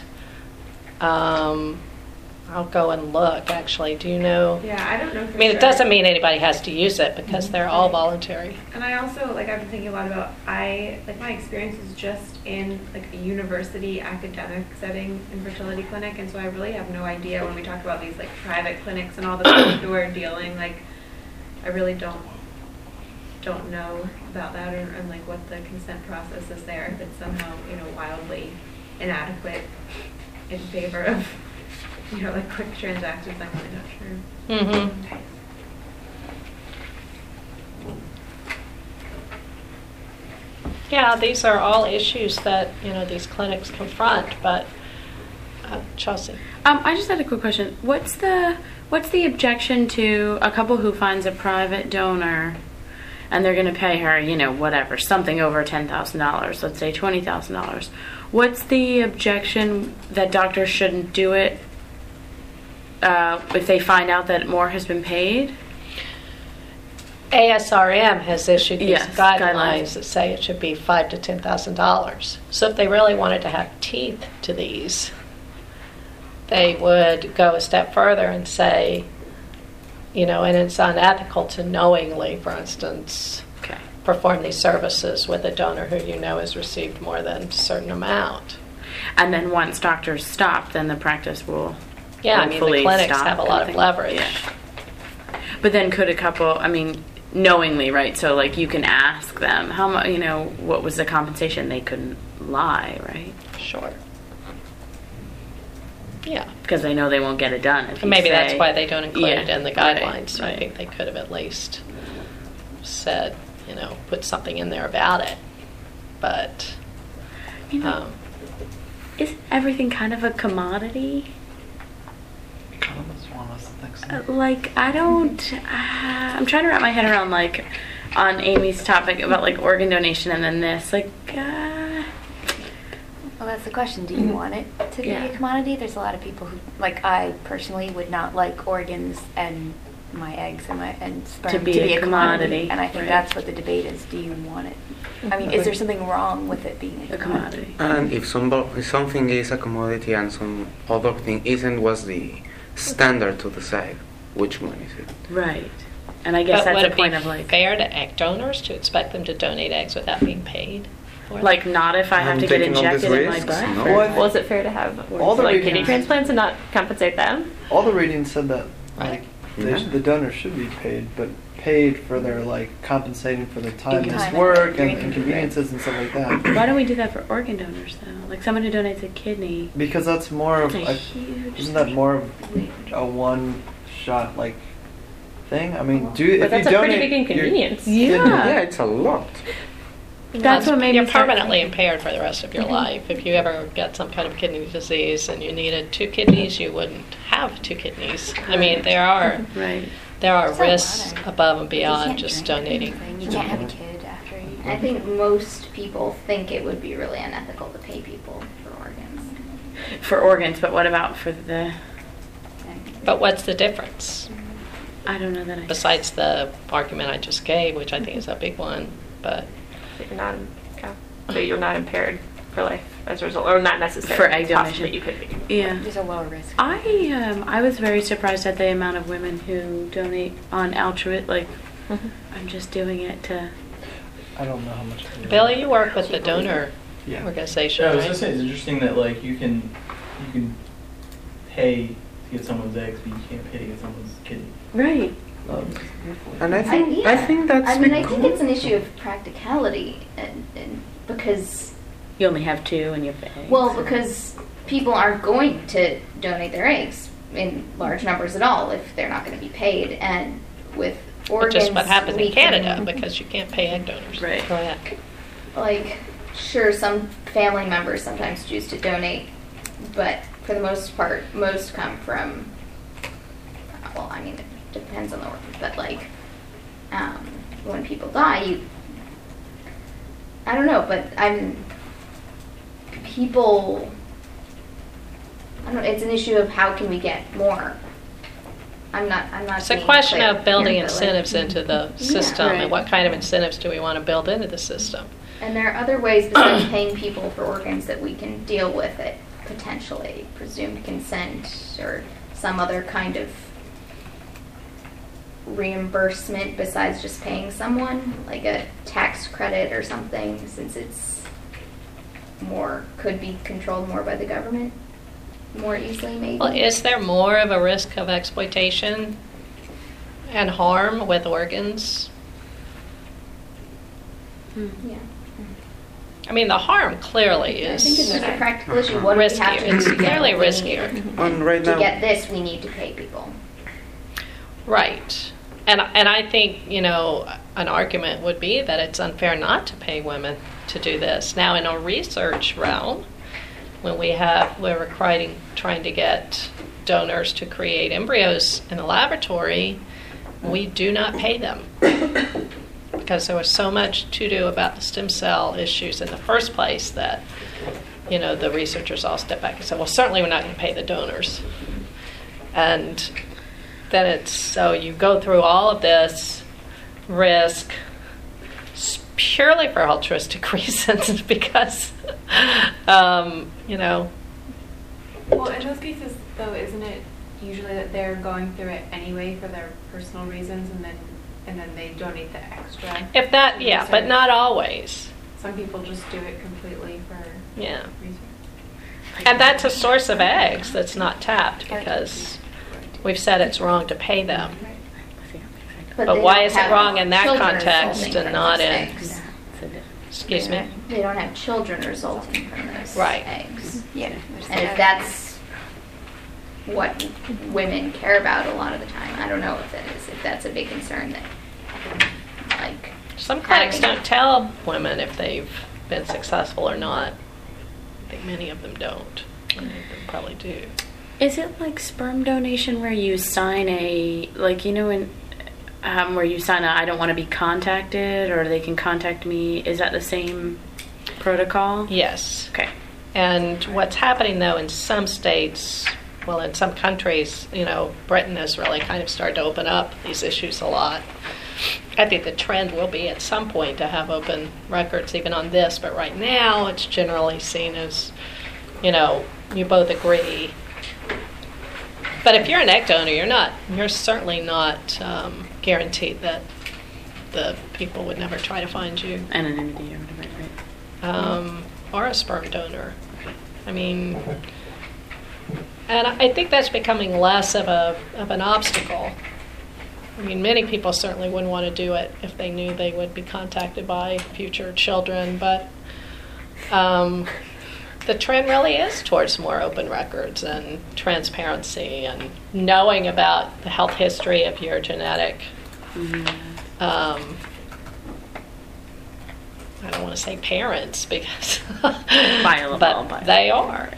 Speaker 2: I'll go and look, actually. Do you know?
Speaker 8: Yeah, I don't know for
Speaker 2: I mean,
Speaker 8: sure.
Speaker 2: it doesn't mean anybody has to use it because they're all voluntary.
Speaker 8: And I also, like, I've been thinking a lot about, my experience is just in, like, a university academic setting in fertility clinic, and so I really have no idea when we talk about these, like, private clinics and all the people who are dealing, like, I really don't know about that and, like, what the consent process is there, if it's somehow, wildly inadequate in favor of, like, quick transactions. I'm really not sure.
Speaker 2: Yeah, these are all issues that, these clinics confront, but Chelsea.
Speaker 1: I just had a quick question. What's the objection to a couple who finds a private donor and they're going to pay her, whatever, something over $10,000, let's say $20,000. What's the objection that doctors shouldn't do it if they find out that more has been paid?
Speaker 2: ASRM has issued these
Speaker 1: guidelines
Speaker 2: guidelines that say it should be $5,000 to $10,000. So if they really wanted to have teeth to these, they would go a step further and say, and it's unethical to knowingly, for instance, perform these services with a donor who has received more than a certain amount.
Speaker 1: And then once doctors stop, then the practice will
Speaker 2: the clinics have a lot of leverage.
Speaker 1: Yeah. But then could a couple, knowingly, right? So, like, you can ask them, how much, what was the compensation? They couldn't lie, right?
Speaker 2: Sure. Yeah.
Speaker 1: Because they know they won't get it done. If you
Speaker 2: maybe
Speaker 1: say,
Speaker 2: that's why they don't include it in the guidelines.
Speaker 1: Right.
Speaker 2: I think they could have at least said, put something in there about it. But,
Speaker 1: isn't everything kind of a commodity? Like, I don't, I'm trying to wrap my head around, like, on Amy's topic about, like, organ donation and then this, like,
Speaker 4: Well, that's the question. Do you want it to be a commodity? There's a lot of people who, like, I personally would not like organs and my eggs and sperm to be a commodity. And I think that's what the debate is. Do you want it? Is there something wrong with it being a commodity?
Speaker 11: And if something is a commodity and some other thing isn't, what's the standard to decide which one is it?
Speaker 1: Right. And I guess that's
Speaker 2: the
Speaker 1: point of, like,
Speaker 2: fair to egg donors to expect them to donate eggs without being paid?
Speaker 1: Like, not if I have to get injected in my butt?
Speaker 7: No. Well, is it fair to have kidney transplants and not compensate them?
Speaker 3: All the readings said that, like, the donors should be paid, but paid for their, like, compensating for their time missed work and inconveniences and stuff like that.
Speaker 1: Why don't we do that for organ donors, though? Like, someone who donates a kidney.
Speaker 3: Because that's more of
Speaker 1: isn't
Speaker 3: that more of a one-shot, like, thing?
Speaker 7: But
Speaker 3: if
Speaker 7: that's
Speaker 3: you
Speaker 7: a pretty
Speaker 3: donate
Speaker 7: big inconvenience.
Speaker 11: Yeah, it's a lot.
Speaker 1: That's what made
Speaker 2: you're
Speaker 1: me start
Speaker 2: permanently impaired for the rest of your life. If you ever get some kind of kidney disease and you needed 2 kidneys, you wouldn't have 2 kidneys. There are risks above and beyond just donating.
Speaker 4: You can't have a kid after you.
Speaker 9: I think most people think it would be really unethical to pay people for organs.
Speaker 1: For organs, but what about for the...
Speaker 2: But what's the difference?
Speaker 1: I don't know that I...
Speaker 2: Besides the argument I just gave, which I think is a big one, but...
Speaker 7: You're not impaired for life as a result, or not necessarily
Speaker 1: for egg donation.
Speaker 7: That you could be.
Speaker 1: Yeah,
Speaker 4: there's a lower risk.
Speaker 1: I was very surprised at the amount of women who donate on altruism. Like, I'm just doing it to.
Speaker 3: I don't know how much.
Speaker 2: Billy, you work with the donor organization.
Speaker 12: I was
Speaker 2: right?
Speaker 12: just saying, it's interesting that like you can pay to get someone's eggs, but you can't pay to get someone's kidney.
Speaker 1: Right.
Speaker 11: And I think
Speaker 9: yeah.
Speaker 11: I think that's
Speaker 9: I mean, I think it's an issue of practicality, and because
Speaker 1: You only have two and you have eggs.
Speaker 9: well, because people aren't going to donate their eggs in large numbers at all if they're not going to be paid, and with organs,
Speaker 2: Which is what happens
Speaker 9: we
Speaker 2: in Canada
Speaker 9: can-
Speaker 2: because you can't pay egg donors.
Speaker 1: Right.
Speaker 2: Go ahead.
Speaker 9: like, sure, some family members sometimes choose to donate, but for the most part, most come from, well, I mean, it depends on the organ, but like, when people die, I don't know, but people, I don't know, it's an issue of how can we get more. I'm not
Speaker 2: It's a
Speaker 9: being
Speaker 2: question
Speaker 9: clear
Speaker 2: of building
Speaker 9: here, but, like,
Speaker 2: incentives into the system,
Speaker 1: right.
Speaker 2: and what kind of incentives do we want to build into the system?
Speaker 9: And there are other ways besides paying people for organs that we can deal with it, potentially. Presumed consent or some other kind of reimbursement besides just paying someone, like a tax credit or something, since it's could be controlled more by the government more easily, maybe.
Speaker 2: Well, is there more of a risk of exploitation and harm with organs?
Speaker 9: Yeah.
Speaker 2: I mean, the harm clearly
Speaker 9: I think it's
Speaker 2: is
Speaker 9: just a practical issue. What do we have to
Speaker 2: riskier. It's
Speaker 9: do to get
Speaker 2: clearly
Speaker 9: what we need?
Speaker 2: riskier.
Speaker 11: And right
Speaker 9: To
Speaker 11: now,
Speaker 9: get this, we need to pay people.
Speaker 2: Right. And I think, an argument would be that it's unfair not to pay women to do this. Now, in a research realm, when we're trying to get donors to create embryos in the laboratory, we do not pay them. Because there was so much to do about the stem cell issues in the first place that, the researchers all stepped back and said, well, certainly we're not going to pay the donors. And then so you go through all of this risk purely for altruistic reasons because,
Speaker 8: Well, in those cases, though, isn't it usually that they're going through it anyway for their personal reasons, and then they donate the extra?
Speaker 2: if that, yeah, but not always.
Speaker 8: Some people just do it completely for
Speaker 2: Yeah.
Speaker 8: reasons.
Speaker 2: And that's a source of eggs that's not tapped because we've said it's wrong to pay them. But
Speaker 9: they
Speaker 2: why
Speaker 9: don't
Speaker 2: is it
Speaker 9: have
Speaker 2: wrong in that
Speaker 9: children
Speaker 2: context
Speaker 9: resulting
Speaker 2: and
Speaker 9: from
Speaker 2: not
Speaker 9: those
Speaker 2: in?
Speaker 9: eggs.
Speaker 2: Excuse me?
Speaker 9: They don't have children resulting from those
Speaker 2: Right.
Speaker 9: eggs. Yeah. And if that's what women care about a lot of the time, I don't know if that's a big concern that, like...
Speaker 2: Some clinics don't tell women if they've been successful or not. I think many of them don't. Many of them probably do.
Speaker 1: Is it like sperm donation where you sign where you sign I don't want to be contacted, or they can contact me? Is that the same protocol?
Speaker 2: Yes.
Speaker 1: Okay.
Speaker 2: And what's happening, though, in some states, well, in some countries, Britain has really kind of started to open up these issues a lot. I think the trend will be at some point to have open records even on this, but right now it's generally seen as, you both agree. But if you're an egg donor, you're certainly not guaranteed that the people would never try to find you.
Speaker 1: Anonymity or whatever, right?
Speaker 2: Or a sperm donor. I mean, and I think that's becoming less of an obstacle. I mean, many people certainly wouldn't want to do it if they knew they would be contacted by future children, but the trend really is towards more open records and transparency and knowing about the health history of your genetic. I don't want to say parents because, but they are.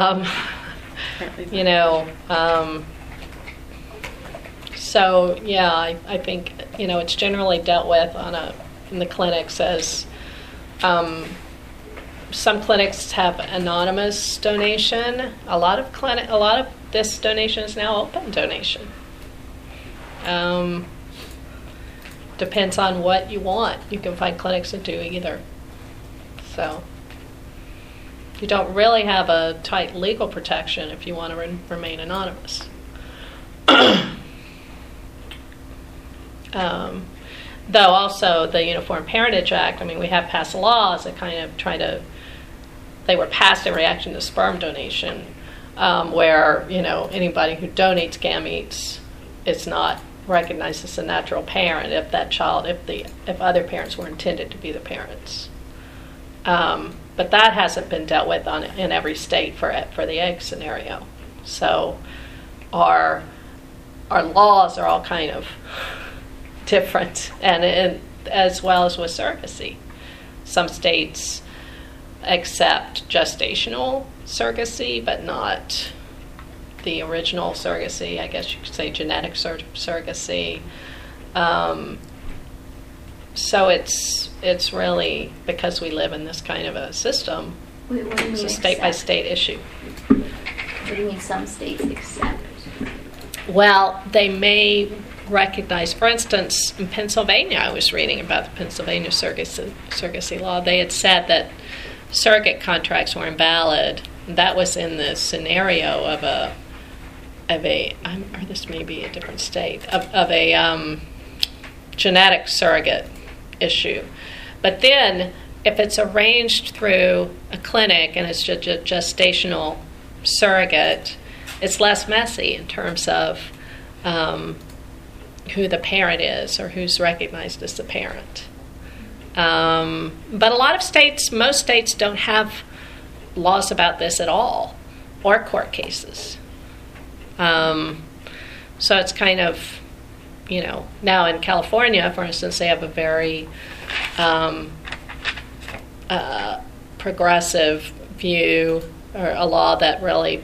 Speaker 2: So yeah, I think it's generally dealt with in the clinics as some clinics have anonymous donation. A lot of this donation is now open donation. Depends on what you want. You can find clinics that do either. So you don't really have a tight legal protection if you want to remain anonymous. Though also the Uniform Parentage Act, we have passed laws that kind of try to they were passed in reaction to sperm donation, where anybody who donates gametes is not recognized as a natural parent if that child, if other parents were intended to be the parents. But that hasn't been dealt with in every state for the egg scenario. So our laws are all kind of different, and as well as with surrogacy. Some states accept gestational surrogacy, but not the original surrogacy. I guess you could say genetic surrogacy. So it's really, because we live in this kind of a system,
Speaker 9: Wait, what do you mean
Speaker 2: it's a state-by-state issue.
Speaker 9: What do you mean some states accept?
Speaker 2: Well, they may recognize, for instance, in Pennsylvania, I was reading about the Pennsylvania surrogacy law. They had said that surrogate contracts were invalid. That was in the scenario of a or this may be a different state, of a genetic surrogate issue. But then, if it's arranged through a clinic and it's a gestational surrogate, it's less messy in terms of who the parent is or who's recognized as the parent. But a lot of states, most states don't have laws about this at all, or court cases. So it's kind of, now in California, for instance, they have a very progressive view, or a law that really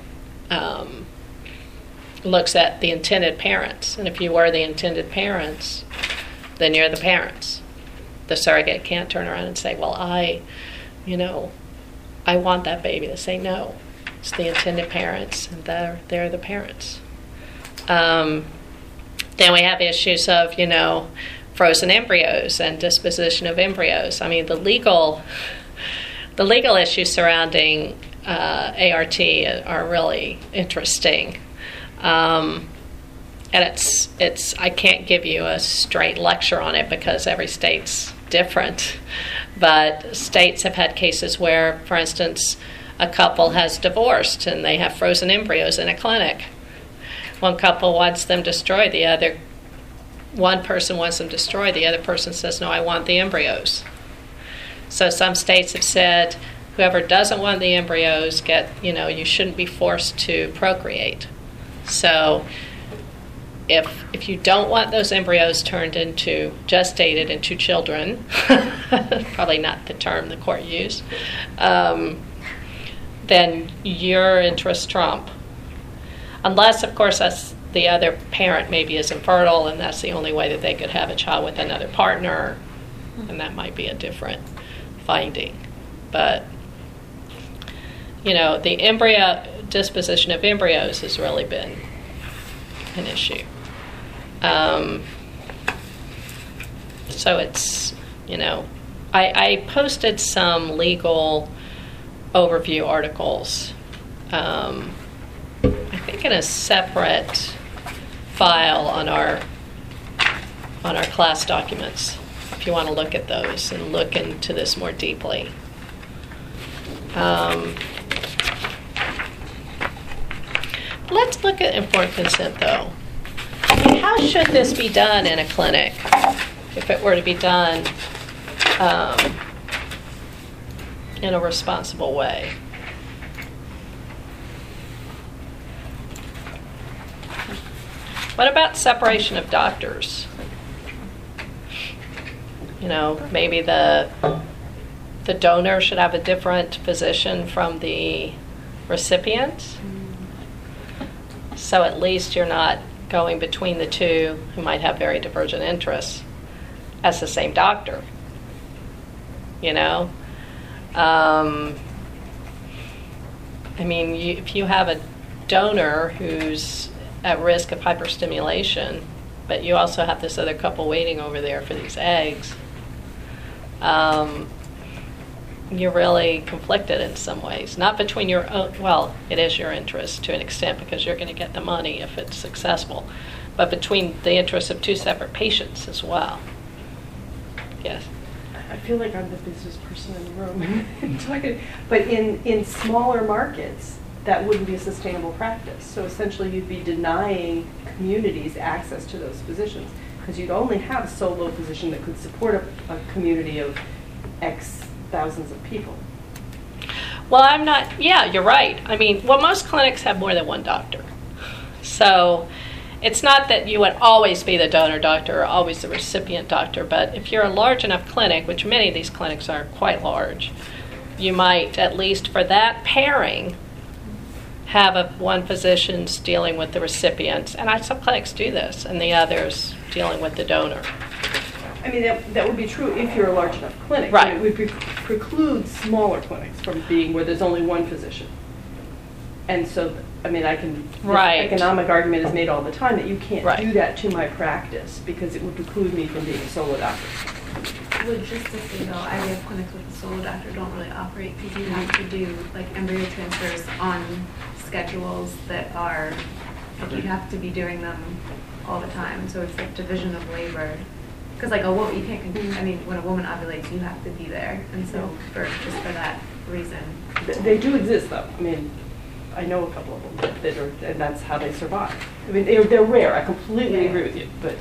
Speaker 2: looks at the intended parents. And if you were the intended parents, then you're the parents. The surrogate can't turn around and say, well, I want that baby. They say, no, it's the intended parents, and they're the parents. Then we have issues of, frozen embryos and disposition of embryos. I mean, the legal issues surrounding ART are really interesting. And it's I can't give you a straight lecture on it because every state's different. But states have had cases where, for instance, a couple has divorced and they have frozen embryos in a clinic. One couple wants them destroyed, one person wants them destroyed, the other person says, no, I want the embryos. So some states have said, whoever doesn't want the embryos, you shouldn't be forced to procreate. So if you don't want those embryos gestated into children, probably not the term the court used, then your interests trump. Unless, of course, the other parent maybe is infertile, and that's the only way that they could have a child with another partner, and that might be a different finding. But, the disposition of embryos has really been an issue. So it's, I posted some legal overview articles, I think in a separate file on our class documents, if you want to look at those and look into this more deeply. Let's look at informed consent, though. How should this be done in a clinic if it were to be done in a responsible way? What about separation of doctors? Maybe the donor should have a different position from the recipient. So at least you're not going between the two who might have very divergent interests as the same doctor. If you have a donor who's at risk of hyperstimulation, but you also have this other couple waiting over there for these eggs, you're really conflicted in some ways. Not between your own, well, it is your interest to an extent because you're going to get the money if it's successful, but between the interests of two separate patients as well. Yes?
Speaker 10: I feel like I'm the business person in the room. But in smaller markets, that wouldn't be a sustainable practice. So essentially, you'd be denying communities access to those physicians because you'd only have a solo physician that could support a community of X thousands of people.
Speaker 2: Well, I'm not, yeah, you're right. I mean, well, most clinics have more than one doctor. So it's not that you would always be the donor doctor or always the recipient doctor, but if you're a large enough clinic, which many of these clinics are quite large, you might, at least for that pairing, have one physician's dealing with the recipients. And some clinics do this, and the others dealing with the donor.
Speaker 10: I mean, that would be true if you're a large enough clinic.
Speaker 2: Right.
Speaker 10: But it would preclude smaller clinics from being where there's only one physician. And so, I mean,
Speaker 2: Right.
Speaker 10: the economic argument is made all the time that you can't
Speaker 2: Right.
Speaker 10: do that to my practice because it would preclude me from being a solo doctor.
Speaker 8: Logistically, though, IVF clinics with a solo doctor don't really operate because you have to do like embryo transfers on schedules that are, like, you have to be doing them all the time. So it's like division of labor. Because like a woman, you can't. I mean, when a woman ovulates, you have to be there, and so for that reason,
Speaker 10: They do exist, though. I mean, I know a couple of them that are, and that's how they survive. I mean, they're rare. I completely agree with you, but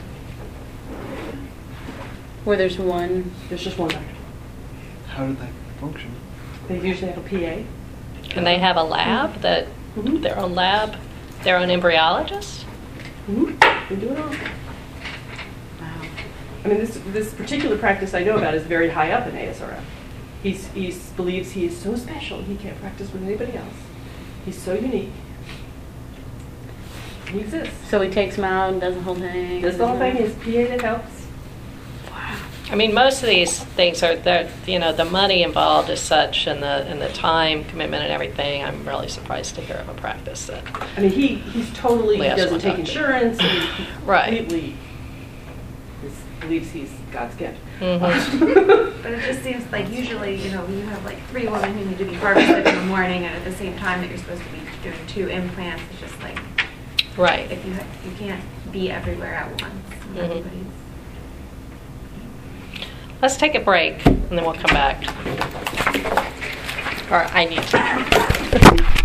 Speaker 1: Where there's one.
Speaker 10: there's just one doctor.
Speaker 3: How did that function?
Speaker 10: They usually have a PA.
Speaker 2: And they have a lab that, their own lab, their own embryologist?
Speaker 10: They do it all. I mean, this particular practice I know about is very high up in ASRM. He believes he is so special he can't practice with anybody else. He's so unique. He exists.
Speaker 1: So he takes them out and does the whole thing.
Speaker 10: Does the whole thing. His PA that helps.
Speaker 2: I mean, most of these things are that, you know, the money involved is such, and the time commitment and everything. I'm really surprised to hear of a practice that.
Speaker 10: I mean, he's totally, he
Speaker 2: has
Speaker 10: doesn't
Speaker 2: one
Speaker 10: take
Speaker 2: doctor.
Speaker 10: insurance. And he
Speaker 2: Right.
Speaker 10: completely believes he's God's gift.
Speaker 8: but it just seems like usually, you know, you have like 3 women who need to be harvested in the morning, and at the same time that you're supposed to be doing 2 implants. It's just like,
Speaker 2: Right.
Speaker 8: if you can't be everywhere at once. Everybody's.
Speaker 2: Let's take a break, and then we'll come back. Or I need to.